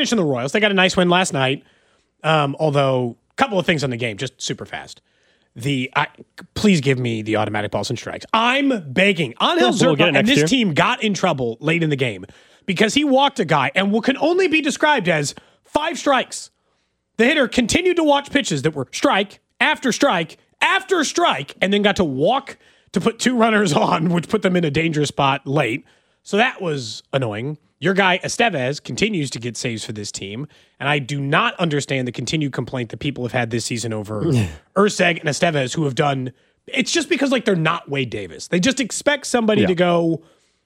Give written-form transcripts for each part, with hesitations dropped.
mention the Royals. They got a nice win last night. Although, a couple of things on the game, just super fast. Please give me the automatic balls and strikes. I'm begging. Angel Zerba and this team got in trouble late in the game because he walked a guy and what can only be described as 5 strikes. The hitter continued to watch pitches that were strike after strike after strike and then got to walk to put 2 runners on, which put them in a dangerous spot late. So that was annoying. Your guy, Estevez, continues to get saves for this team, and I do not understand the continued complaint that people have had this season over Erceg and Estevez, who have done – it's just because, like, they're not Wade Davis. They just expect somebody to go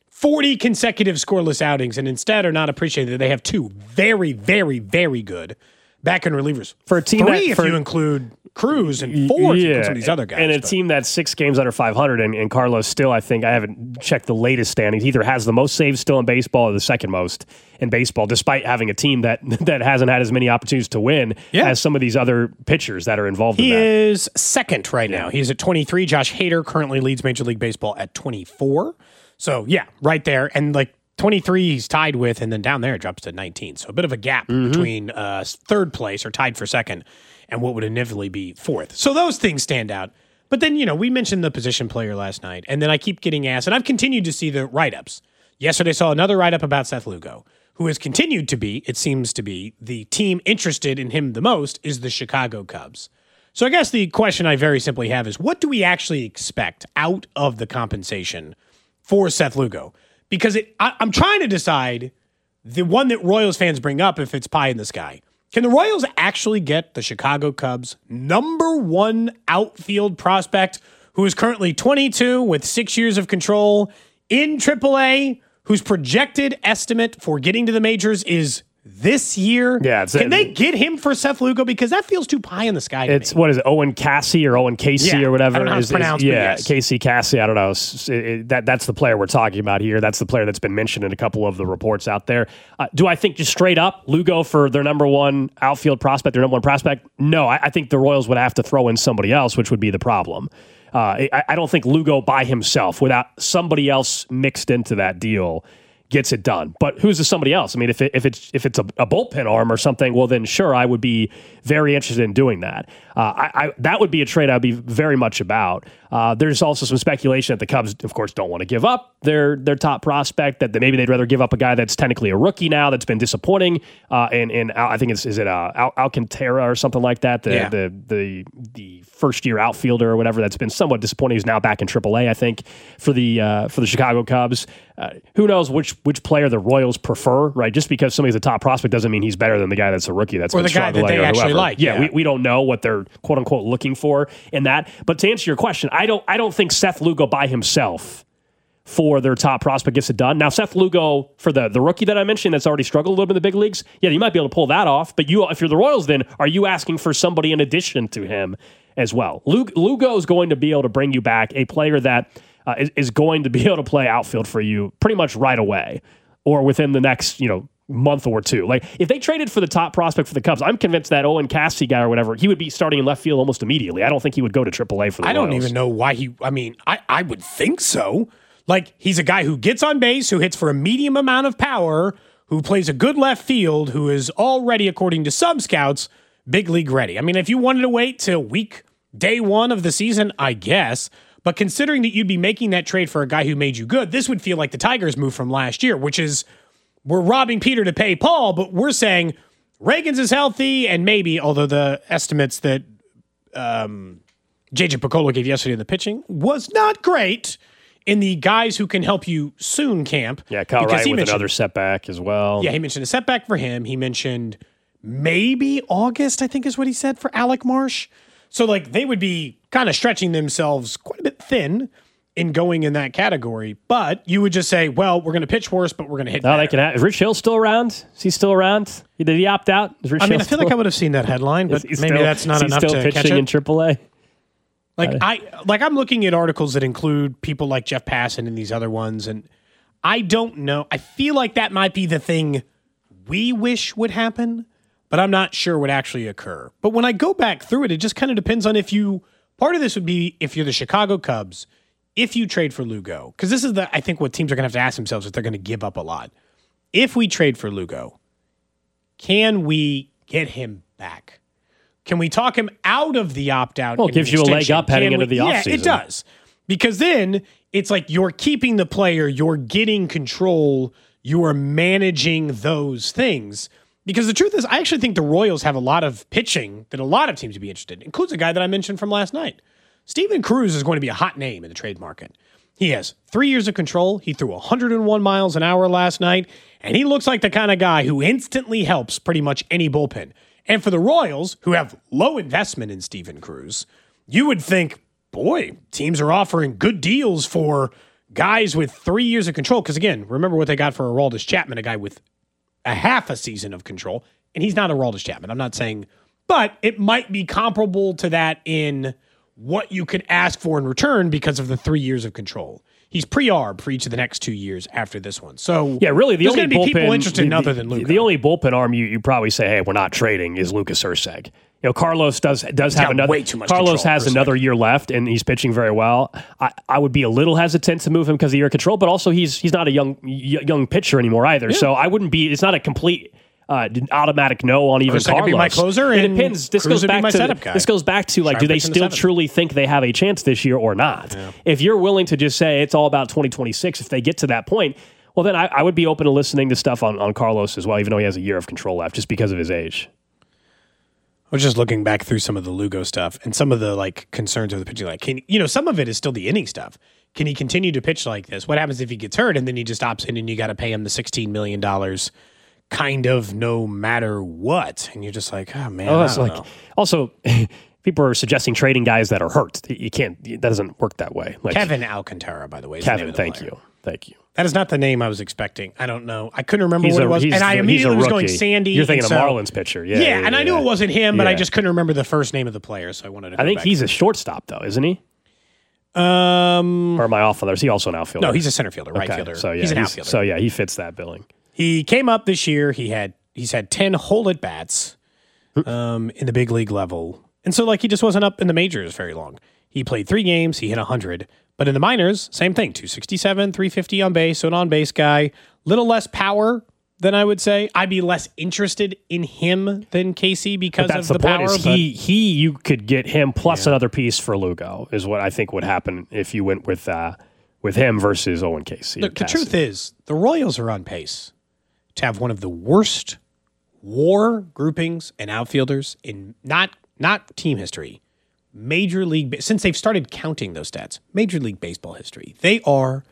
40 consecutive scoreless outings and instead are not appreciated that they have 2 very, very, very good back-end relievers. For a team 3 if you include Cruz and 4 if you include some of these other guys. And a team that's 6 games under 500, and Carlos still, I think, I haven't checked the latest standings, either has the most saves still in baseball or the second most in baseball, despite having a team that hasn't had as many opportunities to win as some of these other pitchers that are involved in that. He is second right now. He's at 23. Josh Hader currently leads Major League Baseball at 24. So, yeah, right there. And, like, 23 he's tied with, and then down there it drops to 19. So a bit of a gap between third place or tied for second and what would inevitably be fourth. So those things stand out. But then, we mentioned the position player last night, and then I keep getting asked, and I've continued to see the write-ups. Yesterday I saw another write-up about Seth Lugo, who has continued to be, it seems to be, the team interested in him the most is the Chicago Cubs. So I guess the question I very simply have is, what do we actually expect out of the compensation for Seth Lugo? Because I'm trying to decide the one that Royals fans bring up if it's pie in the sky. Can the Royals actually get the Chicago Cubs' number 1 outfield prospect who is currently 22 with 6 years of control in AAA, whose projected estimate for getting to the majors is this year? Yeah, can they get him for Seth Lugo? Because that feels too pie in the sky to me. What is it, Owen Casey or Owen Casey or whatever? I don't know how it's pronounced, but yes. Casey Cassie, I don't know. That's the player we're talking about here. That's the player that's been mentioned in a couple of the reports out there. Do I think just straight up Lugo for their number 1 outfield prospect, their number 1 prospect? No, I think the Royals would have to throw in somebody else, which would be the problem. I don't think Lugo by himself, without somebody else mixed into that deal, gets it done. But who's the somebody else? I mean, if it's a bullpen arm or something, well, then sure, I would be very interested in doing that. That would be a trade I'd be very much about. There's also some speculation that the Cubs, of course, don't want to give up their top prospect, that maybe they'd rather give up a guy that's technically a rookie now that's been disappointing. And I think is it Alcantara or something like that, the first-year outfielder or whatever that's been somewhat disappointing. He's now back in AAA, I think, for the Chicago Cubs. Who knows which player the Royals prefer, right? Just because somebody's a top prospect doesn't mean he's better than the guy that's a rookie that's been struggling. Or the guy that they actually like. Yeah, we don't know what they're quote-unquote looking for in that. But to answer your question, I don't think Seth Lugo by himself for their top prospect gets it done. Now, Seth Lugo, for the rookie that I mentioned that's already struggled a little bit in the big leagues, yeah, you might be able to pull that off. But if you're the Royals, then are you asking for somebody in addition to him as well? Lugo is going to be able to bring you back a player that is going to be able to play outfield for you pretty much right away or within the next, month or two. Like, if they traded for the top prospect for the Cubs, I'm convinced that Owen Cassie guy or whatever, he would be starting in left field almost immediately. I don't think he would go to AAA for the Royals. I don't even know why I would think so. Like, he's a guy who gets on base, who hits for a medium amount of power, who plays a good left field, who is already, according to some scouts, big league ready. I mean, if you wanted to wait till day 1 of the season, I guess. But considering that you'd be making that trade for a guy who made you good, this would feel like the Tigers' move from last year, which is we're robbing Peter to pay Paul, but we're saying Reagans is healthy and maybe, although the estimates that J.J. Piccolo gave yesterday in the pitching was not great in the guys who can help you soon camp. Yeah, Kyle Wright with another setback as well. Yeah, he mentioned a setback for him. He mentioned maybe August, I think is what he said, for Alec Marsh. So, like, they would be kind of stretching themselves quite a bit thin in going in that category. But you would just say, well, we're going to pitch worse, but we're going to hit better. They can is Rich Hill still around? Is he still around? Did he opt out? I feel like I would have seen that headline, but maybe that's not enough to catch it. Is he still pitching in AAA? I'm looking at articles that include people like Jeff Passan and these other ones, and I don't know. I feel like that might be the thing we wish would happen, but I'm not sure would actually occur. But when I go back through it, it just kind of depends on part of this would be if you're the Chicago Cubs, if you trade for Lugo, because this is I think what teams are going to have to ask themselves if they're going to give up a lot. If we trade for Lugo, can we get him back? Can we talk him out of the opt-out? Well, it gives you a leg up heading into the offseason. Yeah, it does. Because then it's like you're keeping the player, you're getting control, you are managing those things. Because the truth is, I actually think the Royals have a lot of pitching that a lot of teams would be interested in, includes a guy that I mentioned from last night. Steven Cruz is going to be a hot name in the trade market. He has 3 years of control. He threw 101 miles an hour last night, and he looks like the kind of guy who instantly helps pretty much any bullpen. And for the Royals, who have low investment in Steven Cruz, you would think, boy, teams are offering good deals for guys with 3 years of control. Because again, remember what they got for Aroldis Chapman, a guy with a half a season of control. And he's not Aroldis Chapman. I'm not saying, but it might be comparable to that in what you could ask for in return because of the 3 years of control. He's pre-arb for each of the next 2 years after this one. So yeah, really, the only bullpen, people interested in the, other than Luka. The only bullpen arm you probably say, hey, we're not trading is Lucas Erceg. You know, Carlos does have another. Way too much Carlos control, has another year left, and he's pitching very well. I would be a little hesitant to move him because of year of control, but also he's not a young pitcher anymore either. Yeah. So I wouldn't be. It's not a complete. Automatic no on even Carlos. Be my closer, it depends. This goes back to like, do they still the truly think they have a chance this year or not? Yeah. If you're willing to just say it's all about 2026, if they get to that point, well, then I would be open to listening to stuff on Carlos as well, even though he has a year of control left, just because of his age. I was just looking back through some of the Lugo stuff and some of the like concerns of the pitching. Like, some of it is still the inning stuff. Can he continue to pitch like this? What happens if he gets hurt and then he just opts in and you got to pay him the $16 million? Kind of no matter what. And you're just like, oh, man, I don't know. Also, people are suggesting trading guys that are hurt. You can't, that doesn't work that way. Like, Kevin Alcantara, by the way. Kevin, thank you. That is not the name I was expecting. I don't know. I couldn't remember what it was. And I immediately was going Sandy. You're thinking of Marlins pitcher. Yeah, and I knew it wasn't him, but I just couldn't remember the first name of the player, so I wanted to I think he's a shortstop, though, isn't he? Or am I off on there? Is he also an outfielder? No, he's a center fielder, right fielder. So, he's an outfielder. So, yeah, he fits that billing. He came up this year. He's had 10 whole at bats in the big league level. And so he just wasn't up in the majors very long. He played 3 games, he hit 100. But in the minors, same thing, 267, 350 on base, so an on-base guy. Little less power than I would say. I'd be less interested in him than Casey because of the power. Is you could get him plus another piece for Lugo is what I think would happen if you went with him versus Owen Casey. Look, the truth is, the Royals are on pace to have one of the worst WAR groupings and outfielders in not team history, Major League, since they've started counting those stats, Major League Baseball history. They are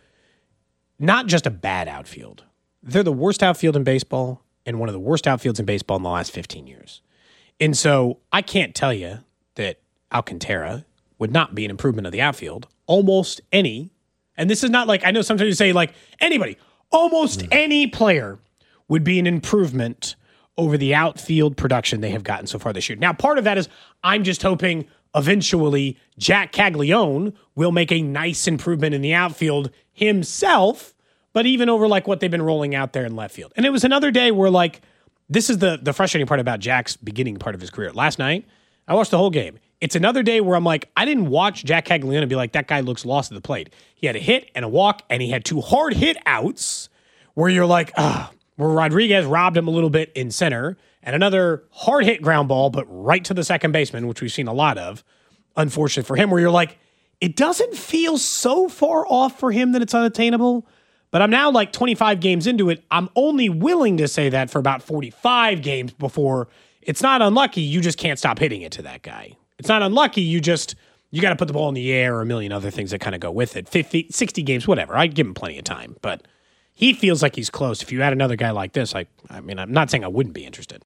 not just a bad outfield. They're the worst outfield in baseball and one of the worst outfields in baseball in the last 15 years. And so I can't tell you that Alcantara would not be an improvement of the outfield. Almost any, and this is not like, I know sometimes you say like anybody, almost any player would be an improvement over the outfield production they have gotten so far this year. Now, part of that is I'm just hoping eventually Jack Caglione will make a nice improvement in the outfield himself, but even over what they've been rolling out there in left field. And it was another day where this is the frustrating part about Jack's beginning part of his career. Last night, I watched the whole game. It's another day where I'm like, I didn't watch Jack Caglione and be like, that guy looks lost at the plate. He had a hit and a walk, and he had 2 hard hit outs where you're like, where Rodriguez robbed him a little bit in center, and another hard hit ground ball, but right to the second baseman, which we've seen a lot of, unfortunate for him, where you're like, it doesn't feel so far off for him that it's unattainable. But I'm now 25 games into it. I'm only willing to say that for about 45 games before it's not unlucky. You just can't stop hitting it to that guy. It's not unlucky. You got to put the ball in the air or a million other things that kind of go with it. 50, 60 games, whatever. I'd give him plenty of time, but he feels like he's close. If you had another guy like this, I'm not saying I wouldn't be interested.